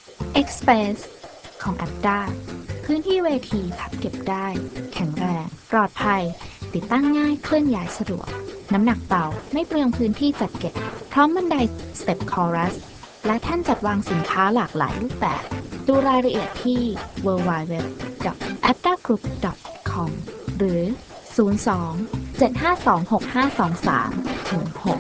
Express ของ Aptar พื้นที่เวทีพับเก็บได้แข็งแรงปลอดภัยติดตั้งง่ายเคลื่อนย้ายสะดวกน้ำหนักเบาไม่เปลืองพื้นที่จัดเก็บพร้อมบันได Step Chorus และแท่นจัดวางสินค้าหลากหลายรูปแบบดูรายละเอียดที่ www.aptargroup.com หรือ 02 752 6523 ถึง 6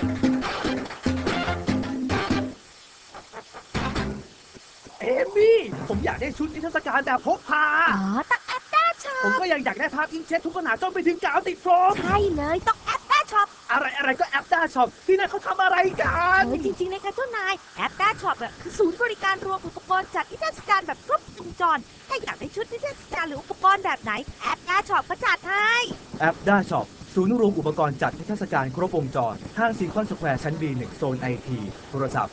เอมี่ผมอยากได้ชุดนิทรรศการแบบพกพาต้องแอปแต้ช็อผมปก็ยังอยากได้ภาพอิงเช็ดทุกขนาดจนไปถึงกาวติดโฟมใช่เลยต้องแอปแต้ช็อปอะไรก็แอปด้าช็อปที่นั่นเขาทำอะไรกันจริงๆในกระตุ้นนายแอปแต้ช็อปคือศูนย์บริการรวมอุปกรณ์จัดนิทรรศการแบบครบวงจรถ้าอยากได้ชุดนิทรรศการหรืออุปกรณ์แบบไหนแอปแต้ช็อปก็จัดให้แอปด้าช็อปศูนย์รวมอุปกรณ์จัดนิทรรศการครบวงจรห้างซีคอนสแควร์ชั้น B1 โซนไอทีโทรศัพท์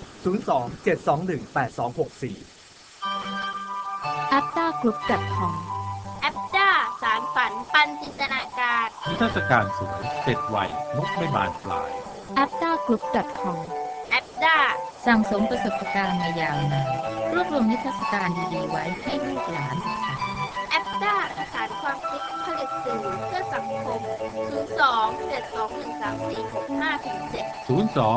aptargroup.com แอปด้าสารฝันปันจินตนาการนิทรรศการสวยเสร็จไวงบไม่บานปลาย aptargroup.com แอปด้าสั่งสมประสบการณ์มายาวนานรวบรวมนิทรรศการดีๆไว้ให้ลูกหลานศึกษาแอปด้าสารความคิดผลิตสื่อเพื่อสังคม02 721 3465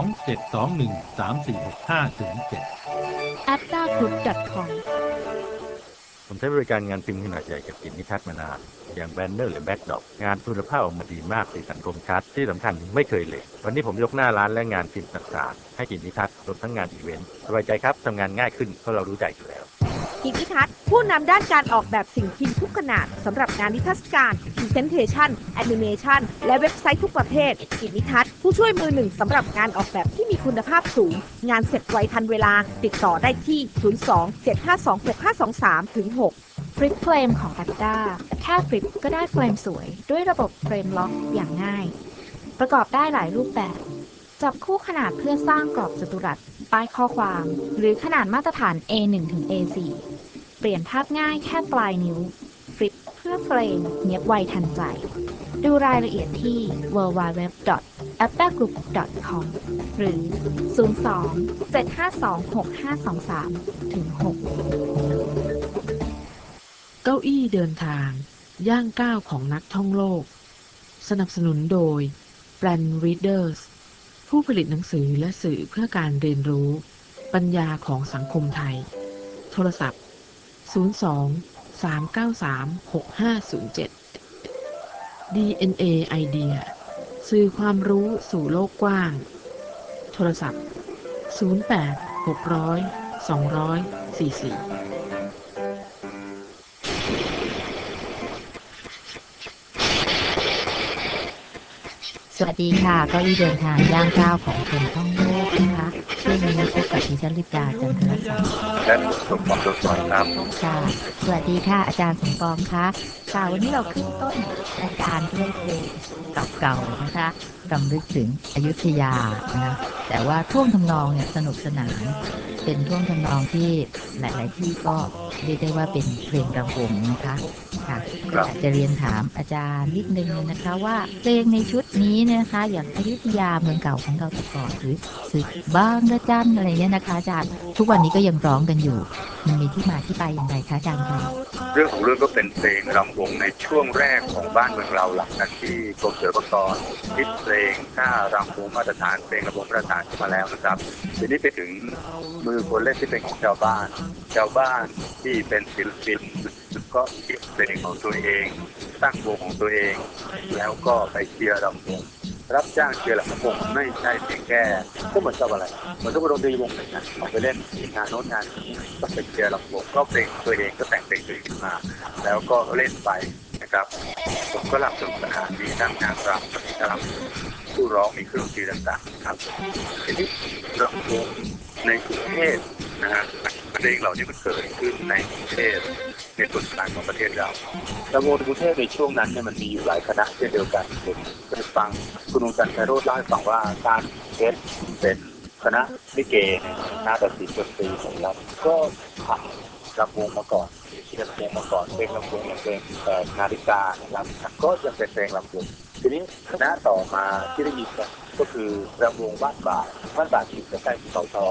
07213465 aptargroup.com ผมใช้บริการงานพิมพ์ขนาดใหญ่กับกลิ่นนิทัศน์มานานอย่างแบนเนอร์หรือแบ็กดรอปงานคุณภาพออกมาดีมากสีสันคมชัดที่สำคัญไม่เคยเละวันนี้ผมยกหน้าร้านและงานพิมพ์ต่างๆให้กลิ่นนิทัศน์รวมทั้งงานอีเวนต์สบายใจครับทำงานง่ายขึ้นเพราะเรารู้ใจอยู่แล้วกลิ่นนิทัศน์ผู้นำด้านการออกแบบสิ่งพิมพ์ทุกขนาดสำหรับงานนิทรรศการพรีเซนเทชันแอนิเมชันและเว็บไซต์ทุกประเภทกลิ่นนิทัศน์ผู้ช่วยมือหนึ่งสำหรับงานออกแบบที่มีคุณภาพสูงงานเสร็จไวทันเวลาติดต่อได้ที่ 02 752 6523 ถึง 6 ฟลิปเฟรมของ Aptar แค่ฟลิปก็ได้เฟรมสวยด้วยระบบเฟรมล็อกอย่างง่ายประกอบได้หลายรูปแบบจับคู่ขนาดเพื่อสร้างกรอบจัตุรัสป้ายข้อความหรือขนาดมาตรฐาน A1 ถึง A4 เปลี่ยนภาพง่ายแค่ปลายนิ้วฟลิปเพื่อเฟรมเนียบไวทันใจดูรายละเอียดที่ www.aptargroup.com หรือ 02 752 6523 ถึง 6 เก้าอี้เดินทางย่างก้าวของนักท่องโลกสนับสนุนโดย Brand Readers ผู้ผลิตหนังสือและสื่อเพื่อการเรียนรู้ปัญญาของสังคมไทยโทรศัพท์02 393 6507 DNA ไอเดียสื่อความรู้สู่โลกกว้างโทรศัพท์08 600 200 44 สวัสดีค่ะเก้าอี้เดินทางย่างก้าวของคนท่องโลกนะคะช่วงนี้พบกับดิฉันลิปดาจันทรศักดิ์และสมบัติสอนครับค่ะสวัสดีค่ะอาจารย์สมปองคะค่ะวันนี้เราขึ้นต้นรายการด้วยเพลงเก่าๆนะคะรำลึกถึงอยุธยานะแต่ว่าท่วงทำนองเนี่ยสนุกสนานเป็นท่วงทำนองที่หลายๆที่ก็เรียกได้ว่าเป็นเพลงรำวงนะคะค่ะอยากจะเรียนถามอาจารย์นิดนึงนะคะว่าเพลงในชุดนี้เนี่ยนะคะอย่างอยุธยาเมืองเก่าของเราแต่ก่อนหรือศึกบางระจันอะไรเงี้ยนะคะอาจารย์ทุกวันนี้ก็ยังร้องกันอยู่มันมีที่มาที่ไปอย่างไรคะอาจารย์คะเรื่องของเรื่องก็เป็นเพลงรำวงในช่วงแรกของบ้านเมืองเราหลังจากที่กรมศิลปากรคิดเพลงท่ารำวงมาตรฐานเพลงรำวงมาตรฐานขึ้นมาแล้วนะครับทีนี้ไปถึงมือคนเล่นที่เป็นของชาวบ้านที่เป็นศิลปินก็คิดเพลงของตัวเองตั้งวงของตัวเองแล้วก็ไปเชียร์รำวงรับจ้างเชียร์รำวงไม่ใช่เพียงแค่ก็เหมือนกับอะไรเหมือนกับดนตรีวงหนึ่งนะออกไปเล่นงานโน้นงานนี้ก็ไปเชียร์รำวงก็เพลงตัวเองก็แต่งเพลงตัวเองขึ้นมาแล้วก็เล่นไปนะครับผมก็รับสนุกสนานมีทั้งงานรำมีทั้งผู้ร้องมีเครื่องดนตรีต่างๆครับทีนี้รำวงในกรุงเทพนะฮะเพลงเหล่านี้มันเกิดขึ้นในกรุงเทพในส่วนกลางของประเทศเรารำวงในกรุงเทพในช่วงนั้นเนี่ยมันมีอยู่หลายคณะเช่นเดียวกันผมเคยฟังคุณองค์จันทร์ไพโรจน์เล่าให้ฟังว่าการเป็นคณะลิเกนาฏศิลป์ดนตรีของเราก็ผ่านรำวงมาก่อนเชียร์รำวงมาก่อนเพลงรำวงอย่างเพลงนาฬิกานะครับก็ยังเป็นเพลงรำวงทีนี้คณะต่อมาที่ได้ยินกันก็คือรำวงบ้านบาทอยู่ใกล้ๆภูเขาทอง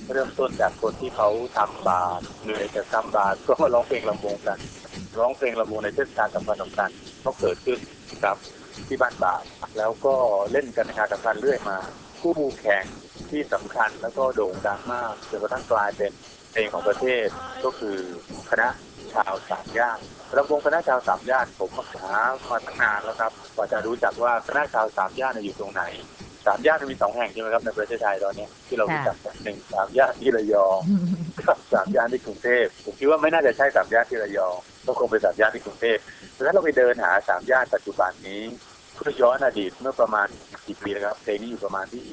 เริ่มต้นจากคนที่เขาทำบาตรเหนื่อยจากทำบาตรก็มาร้องเพลงรำวงกันร้องเพลงรำวงในเทศกาลสำคัญก็เกิดขึ้นครับที่บ้านบาตรแล้วก็เล่นกันในงานสำคัญเรื่อยมาคู่แข่งที่สำคัญแล้วก็โด่งดังมากจนกระทั่งกลายเป็นเพลงของประเทศก็คือคณะชาวสามย่านรำวงคณะชาวสามย่านผมหามาตั้งนานแล้วครับกว่าจะรู้จักว่าคณะชาวสามย่านอยู่ตรงไหนสามย่านมี2 แห่งใช่ไหมครับในประเทศไทยตอนนี้ที่เรารู้จักกัน1 3 ย่านที่ระยองกับ3 ย่านที่กรุงเทพผมคิดว่าไม่น่าจะใช่3 ย่านที่ระยองก็คงเป็น3 ย่านที่กรุงเทพดังนั้นเราไปเดินหา3 ย่านปัจจุบันนี้เพื่อย้อนอดีตเมื่อประมาณกี่ปีนะครับเพลงนี้อยู่ประมาณที่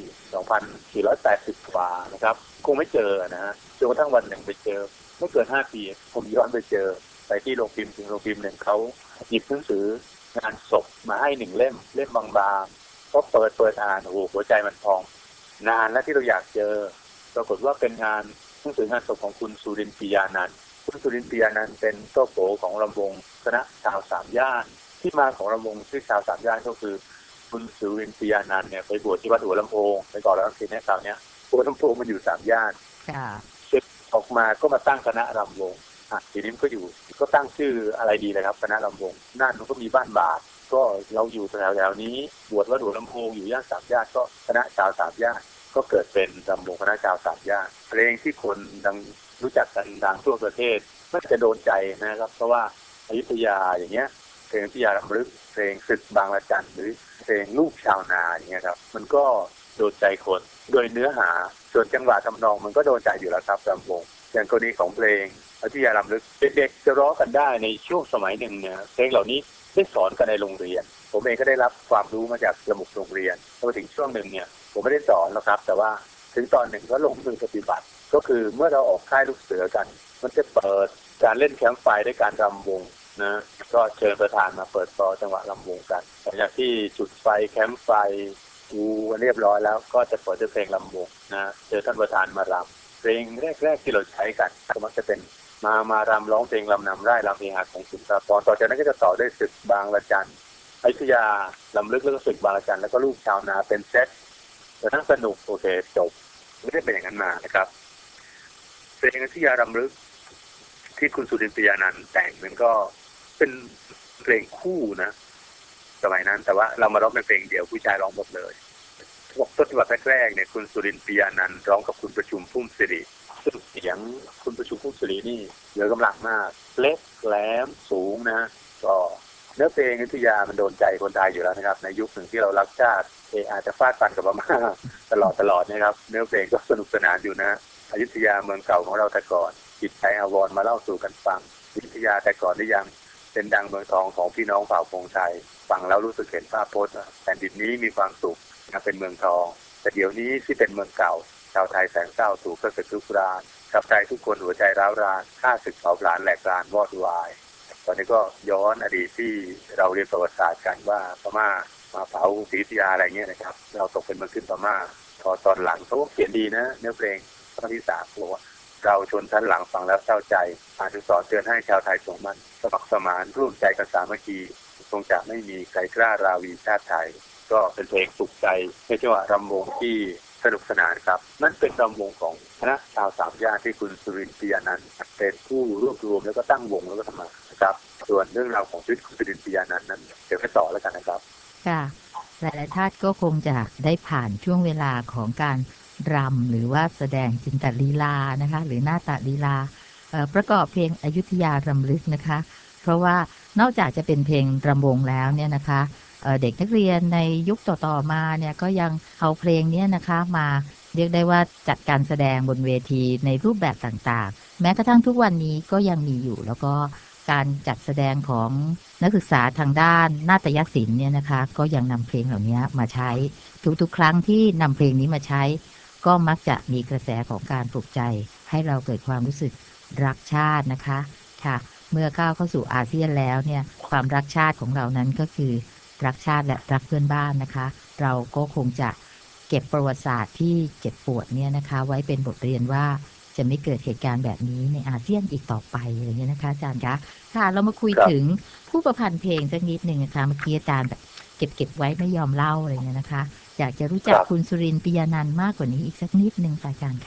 2480 กว่านะครับคงไม่เจอนะฮะจนกระทั่งวันหนึ่งไปเจอไม่เกิน5 ปีผมย้อนไปเจอไปที่โรงพิมพ์ถึงโรงพิมพ์หนึ่งเขาหยิบหนังสืองานศพมาให้1 เล่มบางๆก็เปิดอ่านโอ้โหหัวใจมันพองนานแล้วที่เราอยากเจอปรากฏว่าเป็นงานหนังสืองานศพของคุณสุรินทร์ปิยานันท์คุณสุรินทร์ปิยานันท์เป็นโต๊ะโผของรำวงคณะชาวสามย่านที่มาของรำวงชื่อชาวสามย่านก็คือคุณสุรินทร์ปิยานันท์เนี่ยไปบวชที่วัดหัวลำโพงไปก่อนแล้วทีนี้คราวนี้หัวลำโพงมันอยู่3 ย่านศึกออกมาก็มาตั้งคณะรำวงทีนี้ก็อยู่ก็ตั้งชื่ออะไรดีเลยครับคณะรำวงนั่นมันก็มีบ้านบาทก็เราอยู่แถวๆนี้บวชวัดหัวลำโพงอยู่ย่าน3 ย่านก็คณะชาว3 ย่านก็เกิดเป็นรำวงคณะชาว3 ย่านเพลงที่คนดังรู้จักกันดังทั่วประเทศมันจะโดนใจนะครับเพราะว่าอยุธยาอย่างเงี้ยเพลงอยุธยารำลึกเพลงศึกบางระจันหรือเพลงลูกชาวนาอย่างเงี้ยครับมันก็โดนใจคนโดยเนื้อหาส่วนจังหวะทำนองมันก็โดนใจอยู่แล้วครับรำวงอย่างกรณีของเพลงอยุธยารำลึกเด็กๆจะร้องกันได้ในช่วงสมัยหนึ่งเนี่ยเพลงเหล่านี้ได้สอนกันในโรงเรียนผมเองก็ได้รับความรู้มาจากสมุดโรงเรียนพอถึงช่วงหนึ่งเนี่ยผมไม่ได้สอนแล้วครับแต่ว่าถึงตอนหนึ่งก็ลงมือปฏิบัติก็คือเมื่อเราออกค่ายลูกเสือกันมันจะเปิดการเล่นแคมป์ไฟด้วยการรำวงนะก็เชิญประธานมาเปิดต่อจังหวะรำวงกันหลังจากที่จุดไฟแคมป์ไฟดูเรียบร้อยแล้วก็จะเปิดด้วยเพลงรำวงนะเจอท่านประธานมารำเพลงแรกๆที่เราใช้กันก็มักจะเป็นมารำร้องเพลงลำนำไร่รำเพลงหาของสุนทรภรณ์ต่อจากนั้นก็จะต่อด้วยศึกบางระจันอยุธยาลำลึกแล้วก็ศึกบางระจันแล้วก็ลูกชาวนาเป็นเซตแต่ทั้งสนุกโอเคจบไม่ได้เป็นอย่างนั้นมานะครับเพลงอยุธยารำลึกที่คุณสุรินทร์ปิยานันท์แต่งมันก็เป็นเพลงคู่นะสมัยนั้นแต่ว่าเรามาร้องเป็นเพลงเดียวผู้ชายร้องหมดเลยต้นฉบับแรกๆเนี่ยคุณสุรินทร์ปิยานันท์ร้องกับคุณประชุมพุ่มสิริซึ่งเสียงคุณประชุมพุ่มสิรินี่เหลือกำลังมากเล็กแหลมสูงนะก็เนื้อเพลงอยุธยามันโดนใจคนไทยอยู่แล้วนะครับในยุคหนึ่งที่เรารักชาติอาจจะฟาดฟันกับพม่าตลอดนะครับเนื้อเพลงก็สนุกสนานอยู่นะอยุธยาเมืองเก่าของเราแต่ก่อนจิตใจอาวรณ์มาเล่าสู่กันฟังอยุธยาแต่ก่อนได้ยังเป็นดังเมืองทองของพี่น้องเผ่าพงไทยฟังแล้วรู้สึกเห็นภาพพจน์แผ่นดินนี้มีความสุขเป็นเมืองทองแต่เดี๋ยวนี้ที่เป็นเมืองเก่าชาวไทยแสนเศร้าสู่ก็ศึกลุกรานชาวไทยทุกคนหัวใจร้าวรานฆ่าศึกเผาผลาญแหลกรานวอดวายตอนนี้ก็ย้อนอดีตที่เราเรียนประวัติศาสตร์กันว่าพม่ามาเผาศรีอยุธยาอะไรเงี้ยนะครับเราตกเป็นเมืองขึ้นพม่าพอตอนหลังเขาก็เขียนดีนะเนื้อเพลงตอนที่3บอกว่าเราชนชั้นหลังฟังแล้วเศร้าใจอาจจะสอนเตือนให้ชาวไทยสงมันสมัครสมานร่วมใจกันสามัคคีคงจะไม่มีใครกล้าราวีชาติไทยก็เป็นเพลงปลุกใจไม่ใช่ว่ารำวงที่สนุกสนานครับนั่นเป็นรำวงของคณะชาวสามย่านที่คุณสุรินทร์ปิยานันท์เป็นผู้รวบรวมแล้วก็ตั้งวงแล้วก็ทำมาครับส่วนเรื่องราวของชีวิตคุณสุรินทร์ปิยานันท์นั้นเดี๋ยวไปต่อแล้วกันนะครับค่ะหลายๆท่านก็คงจะได้ผ่านช่วงเวลาของการรำหรือว่าแสดงจินตลีลานะคะหรือหน้าตาลีลาประกอบเพลงอยุธยารำลึกนะคะเพราะว่านอกจากจะเป็นเพลงรำวงแล้วเนี่ยนะคะเด็กนักเรียนในยุคต่อๆมาเนี่ยก็ยังเอาเพลงนี้นะคะมาเรียกได้ว่าจัดการแสดงบนเวทีในรูปแบบต่างๆแม้กระทั่งทุกวันนี้ก็ยังมีอยู่แล้วก็การจัดแสดงของนักศึกษาทางด้านนาฏศิลป์เนี่ยนะคะก็ยังนำเพลงเหล่านี้มาใช้ทุกๆครั้งที่นำเพลงนี้มาใช้ก็มักจะมีกระแสของการปลุกใจให้เราเกิดความรู้สึกรักชาตินะคะค่ะเมื่อก้าวเข้าสู่อาเซียนแล้วเนี่ยความรักชาติของเรานั้นก็คือรักชาติและรักเพื่อนบ้านนะคะเราก็คงจะเก็บประวัติศาสตร์ที่เจ็บปวดเนี่ยนะคะไว้เป็นบทเรียนว่าจะไม่เกิดเหตุการณ์แบบนี้ในอาเซียนอีกต่อไปอะไรเงี้ยนะคะอาจารย์คะค่ะเรามาคุยถึงผู้ประพันธ์เพลงสักนิดหนึ่งนะคะเมื่อกี้อาจารย์แบบเก็บไว้ไม่ยอมเล่าอะไรเงี้ยนะคะอยากจะรู้จักคุณสุรินทร์ปิยานันท์มากกว่านี้อีกสักนิดหนึ่งค่ะอาจารย์คะ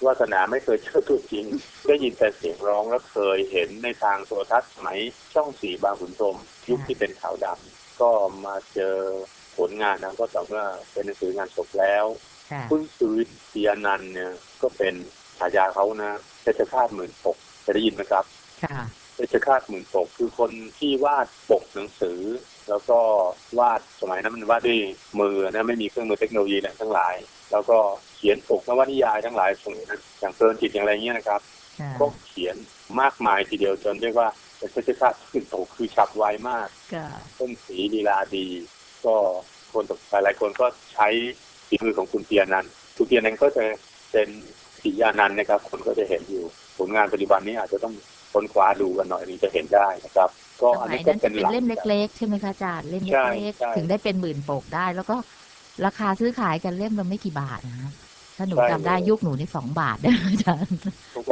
วาสนาไม่เคยเจอตัวจริงได้ยินแต่เสียงร้องแล้วเคยเห็นในทางโทรทัศน์สมัยช่องสีบางขุนพรหมยุคที่เป็นขาวดำก็มาเจอผลงานนั้นก็ต่อเมื่อเป็นหนังสืองานศพแล้วคุณสุรินทร์ปียนันท์เนี่ยก็เป็นฉายาเขานะเพชรฆาตหมื่นปกจะได้ยินไหมครับเพชรฆาตหมื่นปกคือคนที่วาดปกหนังสือแล้วก็วาดสมัยนั้นมันวาดด้วยมือนะไม่มีเครื่องมือเทคโนโลยีทั้งหลายแล้วก็เขียนปกนวนิยายทั้งหลายสมัยนั้นอย่างเพลินจิตอย่างไรเงี้ยนะครับก็เขียนมากมายทีเดียวจนเรียกว่าเป็นเพชรฆาตหมื่นปกคือฉับไวมากต้นสีลีลาดีก็คนหลายคนก็ใช้ฝีมือของคุณเปียนันท์คุณเปียนันท์ก็จะเป็นปิยานันท์นะครับคนก็จะเห็นอยู่ผลงานปัจจุบันนี้อาจจะต้องค้นคว้าดูกันหน่อยนี้จะเห็นได้นะครับก็อันนี้ก็เป็นเล่มเล็กๆใช่ไหมคะอาจารย์เล่มเล็กๆถึงได้เป็นหมื่นปกได้แล้วก็ราคาซื้อขายกันเล่มละไม่กี่บาทนะถ้าหนูจำได้ยุคหนูนี่2 บาทนะอาจารย์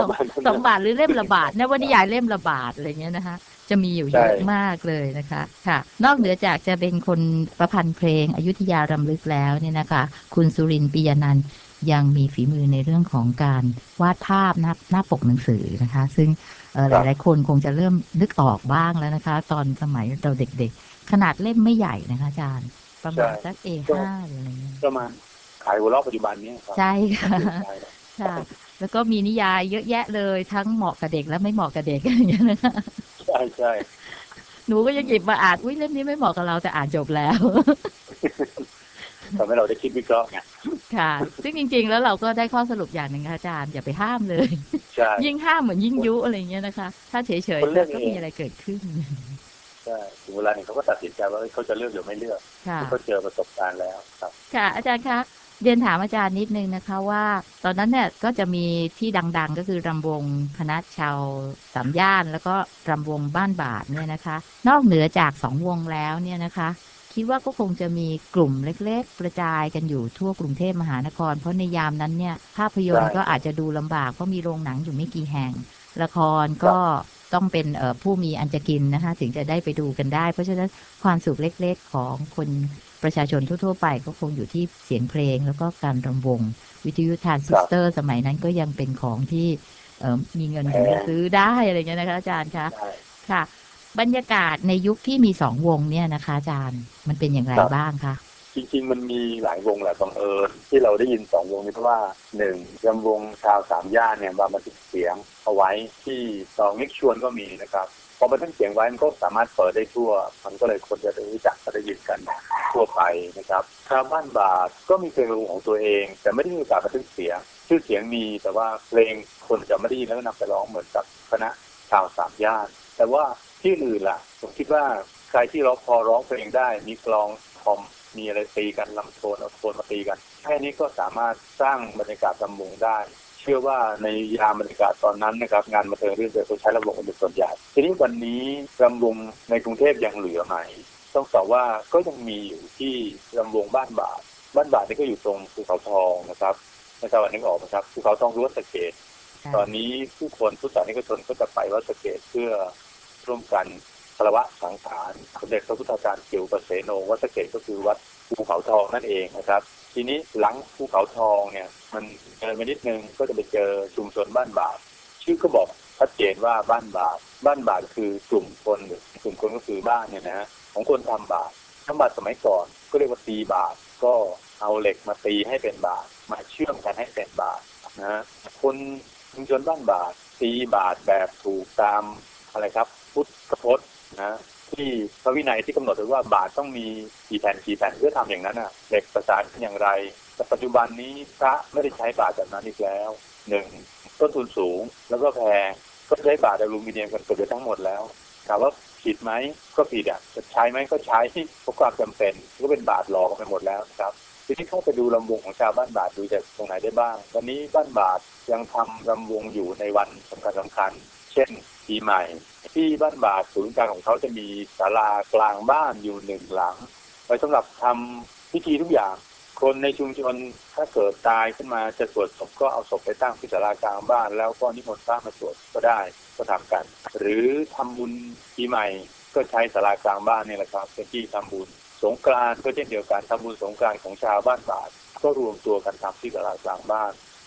2 บาทหรือเล่มละบาทนวนิยายเล่มละบาทอะไรเงี้ยนะคะจะมีอยู่เยอะมากเลยนะคะค่ะนอกเหนือจากจะเป็นคนประพันธ์เพลงอยุธยารำลึกแล้วเนี่ยนะคะคุณสุรินทร์ปียนันท์ยังมีฝีมือในเรื่องของการวาดภาพหน้าปกหนังสือนะคะซึ่งหลายๆคนคงจะเริ่มนึกออกบ้างแล้วนะคะตอนสมัยเราเด็กๆขนาดเล่มไม่ใหญ่นะคะอาจารย์ประมาณสัก A5 อะไรเงี้ยประมาณขายหัวเราะปัจจุบันนี้ครับใช่ค่ะค่ะแล้วก็มีนิยายเยอะแยะเลยทั้งเหมาะกับเด็กและไม่เหมาะกับเด็กอย่างเงี้ยนะคะใช่หนูก็ยังหยิบมาอ่านอุ้ยเล่มนี้ไม่เหมาะกับเราแต่อ่านจบแล้วทำให้เราได้คิดวิเคราะห์ไงค่ะซึ่งจริงๆแล้วเราก็ได้ข้อสรุปอย่างหนึ่งค่ะอาจารย์อย่าไปห้ามเลยยิ่งห้ามเหมือนยิ่งยุอะไรเงี้ยนะคะถ้าเฉยๆก็มีอะไรเกิดขึ้นใช่ถึงเวลาเนี่ยเขาก็ตัดสินใจว่าเขาจะเลือกหรือไม่เลือกเขาเจอประสบการณ์แล้วครับค่ะอาจารย์คะเรียนถามอาจารย์นิดนึงนะคะว่าตอนนั้นเนี่ยก็จะมีที่ดังๆก็คือรำวงคณะชาวสามย่านแล้วก็รำวงบ้านบาทเนี่ยนะคะนอกเหนือจาก2 วงแล้วเนี่ยนะคะคิดว่าก็คงจะมีกลุ่มเล็กๆกระจายกันอยู่ทั่วกรุงเทพมหานครเพราะในยามนั้นเนี่ยภาพยนตร์ก็อาจจะดูลำบากเพราะมีโรงหนังอยู่ไม่กี่แห่งละครก็ต้องเป็นผู้มีอันจะกินนะคะถึงจะได้ไปดูกันได้เพราะฉะนั้นความสุขเล็กๆของคนประชาชนทั่วๆไปก็คงอยู่ที่เสียงเพลงแล้วก็การรำวงวิทยุทรานซิสเตอร์สมัยนั้นก็ยังเป็นของที่มีเงินถึงจะซื้อได้อะไรเงี้ยนะคะอาจารย์คะค่ะบรรยากาศในยุคที่มี2 วงเนี่ยนะคะอาจารย์มันเป็นอย่างไรบ้างคะจริงๆมันมีหลายวงแหละบังเอิญที่เราได้ยิน2 วงนี้เพราะว่า1รำวงชาวสามย่านเนี่ยมาบันทึกเสียงเอาไว้ที่ตองนิกชวนก็มีนะครับพอบันทึกเสียงไว้มันก็สามารถเปิดได้ทั่วมันก็เลยคนจะได้รู้จักได้ยินกันทั่วไปนะครับชาวบ้านบาทก็มีเพลงของตัวเองแต่ไม่ได้มีโอกาสบันทึกเสียงชื่อเสียงมีแต่ว่าเพลงคนจะไม่ได้ยินแล้วนำไปร้องเหมือนกับคณะชาวสามย่านแต่ว่าที่อื่นล่ะผมคิดว่าใครที่พอร้องเพลงได้มีกลองทอมมีอะไรตีกันลำโพงเอาโทนมาตีกันแค่นี้ก็สามารถสร้างบรรยากาศรำวงได้เชื่อว่าในยามบรรยากาศตอนนั้นนะครับงานบันเทิงเรื่องเดียวเขาใช้รำวงเป็นส่วนใหญ่ทีนี้วันนี้รำวงในกรุงเทพยังเหลือไหมต้องตอบว่าก็ยังมีอยู่ที่รำวงบ้านบาทนี่ก็อยู่ตรงภูเขาทองนะครับในจังหวัดนึกออกนะครับภูเขาทองรั้วสะเกษตอนนี้ผู้คนพุทธศาสนิกชนก็จะไปวัดสะเกษเพื่อร่วมกันคารวะสังขารสมเด็จพระพุทธาจารย์เกี่ยวกับเสโนวัดสะเกษก็คือวัดภูเขาทองนั่นเองนะครับทีนี้หลังภูเขาทองเนี่ยมันเดินไปนิดนึงก็จะไปเจอชุมชนบ้านบาทชื่อก็บอกชัดเจนว่าบ้านบาทคือกลุ่มคนก็คือบ้านเนี่ยนะของคนทำบาทสมัยก่อนก็เรียกว่าตีบาทก็เอาเหล็กมาตีให้เป็นบาทมาเชื่อมกันให้เป็นบาทนะคนชุมชนบ้านบาทตีบาทแบบถูกตามอะไรครับพุทธพจน์นะที่พระวินัยที่กำหนดไว้ว่าบาทต้องมีกี่แผ่นเพื่อทำอย่างนั้นเหล็กประสานอย่างไรแต่ปัจจุบันนี้พระไม่ได้ใช้บาทแบบนั้นอีกแล้วต้นทุนสูงแล้วก็แพงก็ใช้บาทอลูมิเนียมกันเกือบทั้งหมดแล้วถามว่าผิดไหมก็ผิดจะใช้ไหมก็ใช้เพราะความจำเป็นก็เป็นบาทหลอกกันไปหมดแล้วครับทีนี้เข้าไปดูลำวงของชาวบ้านบาทดูจากตรงไหนได้บ้างวันนี้บ้านบาทยังทำลำวงอยู่ในวันสำคัญเช่นปีใหม่ที่บ้านบาทศูนย์กลางของเขาจะมีศาลากลางบ้านอยู่1 หลังไว้สำหรับทำพิธีทุกอย่างคนในชุมชนถ้าเกิดตายขึ้นมาจะสวดศพก็เอาศพไปตั้งที่ศาลากลางบ้านแล้วก็นิมนต์พระมาสวดก็ได้ก็ทำกันหรือทำบุญปีใหม่ก็ใช้ศาลากลางบ้านนี่แหละครับเป็นที่ทำบุญสงกรานต์ก็เช่นเดียวกันทำบุญสงกรานต์ของชาวบ้านบาทก็รวมตัวกันทำที่ศาลากลางบ้าน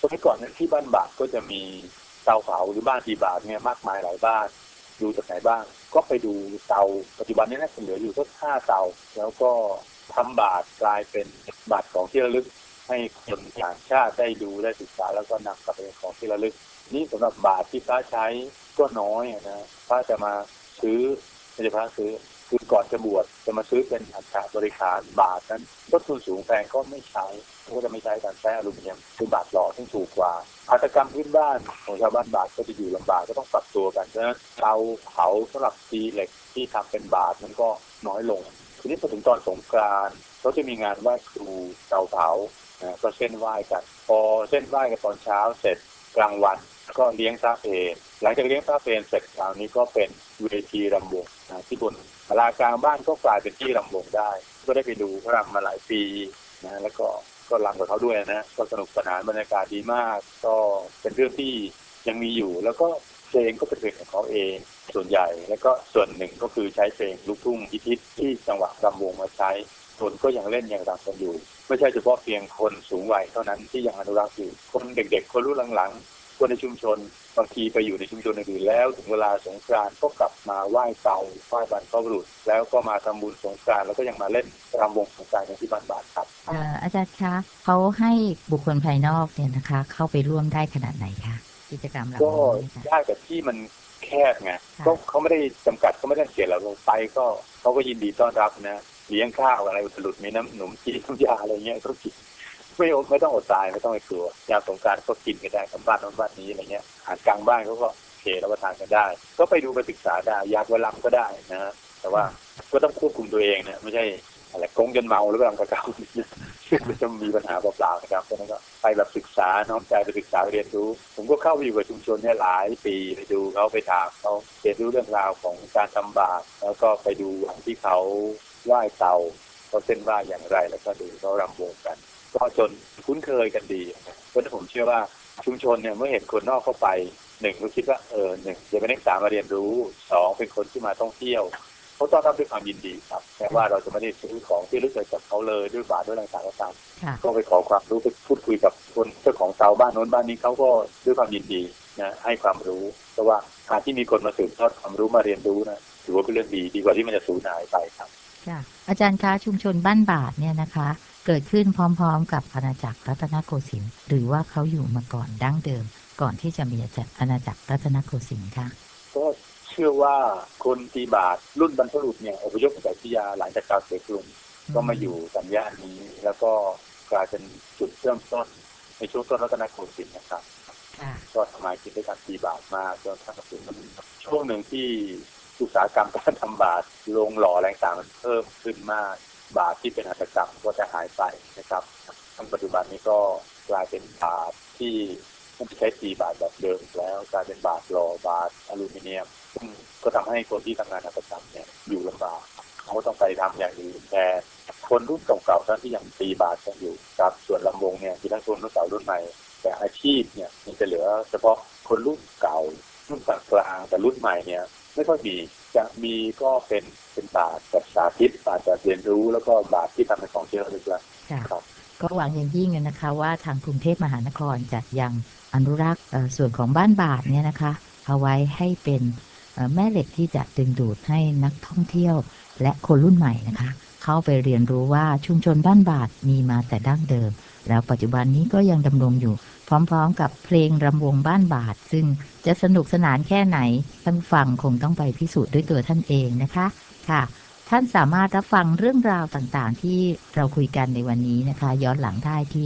สมัยก่อนนั้นที่บ้านบาทก็จะมีเตาเผาหรือบ้านตีบาทเนี่ยมากมายหลายบ้านดูจากไหนบ้างก็ไปดูเตาปัจจุบันนี้น่าจะเหลืออยู่สัก5 เตาแล้วก็ทำบาทกลายเป็นบาทของที่ระลึกให้คนต่างชาติได้ดูได้ศึกษาแล้วก็นำกลับไปเป็นของที่ระลึกนี่สำหรับบาทที่พระใช้ก็น้อยนะพระจะมาซื้อไม่ใช่พระซื้อคือก่อนจะบวชจะมาซื้อเป็นอัฐบริขารบาทนั้นต้นทุนสูงแพงก็ไม่ใช้ก็จะไม่ใช้การใช้อลูมิเนียมคือบาทหล่อที่ถูกกว่าหัตถกรรมพื้นบ้านของชาวบ้านบาทก็จะอยู่ลำบากก็ต้องปรับตัวกันเพราะฉะนั้นเตาเผาสำหรับตีเหล็กที่ทำเป็นบาทมันก็น้อยลงทีนี้พอถึงตอนสงกรานต์เขาจะมีงานไหว้ครูเตาเผาก็เส้นไหว้กันพอเส้นไหว้กันตอนเช้าเสร็จกลางวันก็เลี้ยงพระเพลหลังจากเลี้ยงพระเพลเสร็จคราวนี้ก็เป็นเวทีรำวงที่บนศาลากลางบ้านก็กลายเป็นที่รำวงได้ก็ได้ไปดูเขารำมาหลายปีนะแล้วก็รำกับเขาด้วยนะก็สนุกสนานบรรยากาศดีมากก็เป็นเรื่องที่ยังมีอยู่แล้วก็เพลงก็เป็นเพลงของเขาเองส่วนใหญ่แล้วก็ส่วนหนึ่งก็คือใช้เพลงลูกทุ่งฮิตๆที่จังหวะรำวงมาใช้คนก็ยังเล่นยังรำกันอยู่ไม่ใช่เฉพาะเพียงคนสูงวัยเท่านั้นที่ยังอนุรักษ์อยู่คนเด็กๆคนรุ่นหลังๆคนในชุมชนบางทีไปอยู่ในชุมชนอื่นแล้วถึงเวลาสงกรานต์ก็กลับมาไหว้เตาไหว้บรรพบุรุษแล้วก็มาทำบุญสงกรานต์แล้วก็ยังมาเล่นรำวงสงกรานต์ที่บ้านบาทครับอาจารย์คะเขาให้บุคคลภายนอกเนี่ยนะคะเข้าไปร่วมได้ขนาดไหนคะกิจกรรมเหล่าก็นี้ได้แต่ที่มันแคบไงก็เขาไม่ได้จำกัดเขาไม่ได้เขียนเราลงไปก็เขาก็ยินดีต้อนรับนะเลี้ยงข้าวอะไรอุตลุดมีน้ำหนมจีนน้ำยาอะไรเงี้ยก็กินไม่ต้องอดตายไม่ต้องไปกลัวยามสงกรานต์ก็กินกันได้กับบ้านนั้นบ้านนี้อะไรเงี้ยอาหารกลางบ้านเขาก็เรับประทานกันได้ก็ไปดูไปศึกษาได้อยากวันลำก็ได้นะแต่ว่าก็ต้องควบคุมตัวเองนะไม่ใช่อะไรกงจนเมาหรือเปล่ากับมันจะมีปัญหาเปล่าๆนะครับเพราะนั้นก็ไปแบบศึกษาน้อมใจไปศึกษาเรียนรู้ผมก็เข้าไปอยู่กับชุมชนเนี่ยหลายปีไปดูเขาไปถามเขาเรียนรู้เรื่องราวของการทำบาตรแล้วก็ไปดูที่เขาไหว้เตาเขาเส้นไหว้อย่างไรแล้วก็ดูเขารำวงกันก็จนคุ้นเคยกันดีเพราะฉะนั้นผมเชื่อว่าชุมชนเนี่ยเมื่อเห็นคนนอกเข้าไปหนึ่งก็คิดว่าหนึ่งจะเป็นนักศึกษามาเรียนรู้สองเป็นคนที่มาท่องเที่ยวเขาต้อนรับด้วยความยินดีครับแม้ว่าเราจะไม่ได้ซื้อของที่รู้จักจากเขาเลยด้วยบาทด้วยอะไรต่างๆก็ตามก็ไปขอความรู้ไปพูดคุยกับคนเจ้าของเตาบ้านโน้นบ้านนี้เขาก็ด้วยความยินดีนะให้ความรู้เพราะว่าการที่มีคนมาสืบทอดความรู้มาเรียนรู้นะถือว่าเป็นเรื่องดีกว่าที่มันจะสูญหายไปครับอาจารย์คะชุมชนบ้านบาทเนี่ยนะคะเกิดขึ้นพร้อมๆกับอาณาจักรรัตนโกสินทร์หรือว่าเขาอยู่มาก่อนดั้งเดิมก่อนที่จะมีอาณาจักรรัตนโกสินทร์คะก็เชื่อว่าคนตีบาทรุ่นบรรพบุรุษเนี่ยอพยพมาจากพิยาหลังจากการเสียกรุงก็มาอยู่กันย่านนี้แล้วก็กลายเป็นจุดเริ่มต้นในช่วงต้นรัตนโกสินทร์นะครับก็ทำมาคิดด้วยการตีบาทมาจนถึงช่วงหนึ่งที่อุตสาหกรรมการทำบาทโรงหล่อแรงต่างมันเพิ่มขึ้นมากบาทที่เป็นหัตถกรรมก็จะหายไปนะครับปัจจุบันนี้ก็กลายเป็นบาทที่ไม่ใช้ตีบาทแบบเดิมแล้วกลายเป็นบาทหล่อบาทอลูมิเนียมก็ทำให้คนที่ทำงานหัตถกรรมเนี่ยอยู่ลำบากเขาต้องไปทำอย่างอื่นแต่คนรุ่นเก่าๆท่านที่ยังตีบาทกันอยู่กับส่วนลำวงเนี่ยที่ทั้งคนรุ่นเก่ารุ่นใหม่แต่อาชีพเนี่ยมันจะเหลือเฉพาะคนรุ่นเก่ารุ่นกลางแต่รุ่นใหม่เนี่ยไม่ค่อยมีจะมีก็เป็นบาทแบบสาธิตบาทแบบเรียนรู้แล้วก็บาทที่ทำเป็นของที่ระลึกแล้วครับก็หวังอย่างยิ่งนะคะว่าทางกรุงเทพมหานครจะยังอนุรักษ์ส่วนของบ้านบาทเนี่ยนะคะเอาไว้ให้เป็นแม่เหล็กที่จะดึงดูดให้นักท่องเที่ยวและคนรุ่นใหม่นะคะเข้าไปเรียนรู้ว่าชุมชนบ้านบาทมีมาแต่ดั้งเดิมแล้วปัจจุบันนี้ก็ยังดำรงอยู่พร้อมๆกับเพลงรำวงบ้านบาทซึ่งจะสนุกสนานแค่ไหนท่านฟังคงต้องไปพิสูจน์ด้วยตัวท่านเองนะคะค่ะท่านสามารถรับฟังเรื่องราวต่างๆที่เราคุยกันในวันนี้นะคะย้อนหลังได้ที่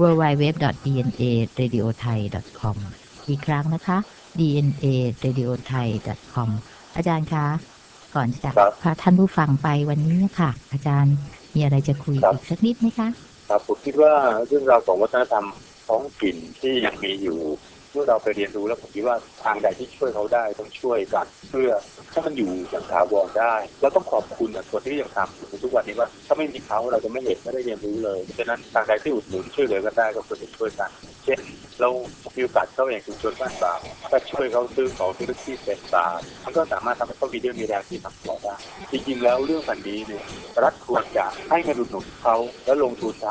www.dnaradiothai.com อีกครั้งนะคะ dnaradiothai.com อาจารย์คะก่อนจะพาท่านผู้ฟังไปวันนี้ค่ะอาจารย์มีอะไรจะคุยอีกสักนิดไหมคะครับผมคิดว่าเรื่องราวของวัฒนธรรมท้องถิ่นที่ยังมีอยู่เมื่อเราไปเรียนรู้แล้วผมคิดว่าทางใดที่ช่วยเขาได้ต้องช่วยกันเพื่อถ้ามันอยู่อย่างถาวรได้แล้วต้องขอบคุณคนที่ยังทำในทุกวันนี้ว่าถ้าไม่มีเขาเราจะไม่เห็นไม่ได้เรียนรู้เลยฉะนั้นทางใดที่อุดหนุนช่วยเหลือกันได้ก็ควรจะช่วยกันเช่นเรามีโอกาสเข้าอย่างชุมชนบ้านบาทถ้าช่วยเขาซื้อของที่เป็นบาทมันก็สามารถทำให้เขามีเรื่องมีแรงที่ทำต่อได้จริงๆแล้วเรื่องแบบนี้เนี่ยรัฐควรจะให้เงินอุดหนุนเขาแล้วลงทุนทำ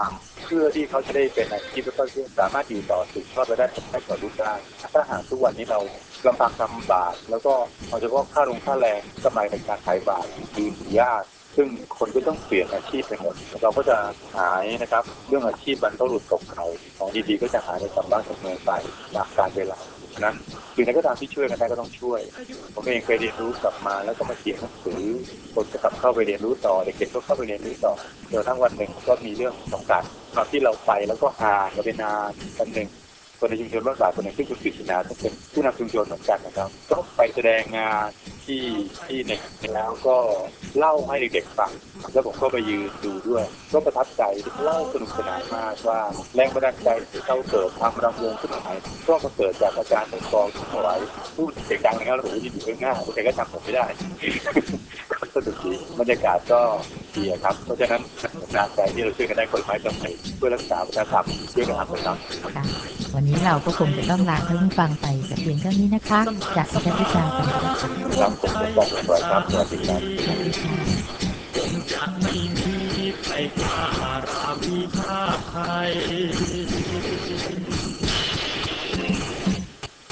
พื่อที่เขาจะได้เป็นอาชีพแล้วก็สามารถอยู่ต่อสืบทอดรายได้ให้ต่อลูกได้ถ้าหากทุกวันนี้เราลำพังทำบาตรแล้วก็เอาเฉพาะค่าแรงกำไรในการขายบาตรคือยากซึ่งคนก็ต้องเปลี่ยนอาชีพไปหมดเราก็จะหายนะครับเรื่องอาชีพบรรพบุรุษเก่าๆของดีๆก็จะหายในตำบ้านตำเมืองไปจากการเวลานั้นคือในก็ตามที่ช่วยกันได้ก็ต้องช่วยผมเองเคยเรียนรู้กลับมาแล้วก็มาเขียนหนังสือคนก็กลับเข้าไปเรียนรู้ต่อเด็กๆก็เข้าไปเรียนรู้ต่อจนทั้งวันหนึ่งก็มีเรื่องของการตอนที่เราไปแล้วก็อ่านมาเป็นนานวันหนึ่งคนในชุมชนบ้านบาดคนหนึ่งที่คุณกฤษณาซึ่งเป็นผู้นำชุมชนเหมือนกันนะครับก็ไปแสดงงานที่หนึ่งแล้วก็เล่าให้เด็กๆฟังแล้วผมก็ไปยืนดูด้วยก็ประทับใจเล่าสนุกสนานมากว่าแรงบันดาลใจที่เขาเกิดทำรำวงขึ้นมาใหม่ก็มาเกิดจากอาจารย์เป็นกองถวายพูดเสียงดังนะครับแล้วผมยืนอยู่ข้างหน้าแต่ก็จำผมไม่ได้ ก็สนุกดีบรรยากาศก็ดีครับเพราะฉะนั้นงานใจที่เราช่วยกันได้คนไม้ต้นไม้เพื่อรักษาวัฒนธรรมช่วยกันทำนะครับค่ะวันนี้เราก็คงจะต้องลาท่านผู้ฟังไปแต่เพียงเท่านี้นะคะ จากอาจารย์วิชากันนะคะครับผมจะบอกไว้ครับสวัสดีครับสวัสดีค่ะจากนั้นที่ไปข้าราพิฆาตไทย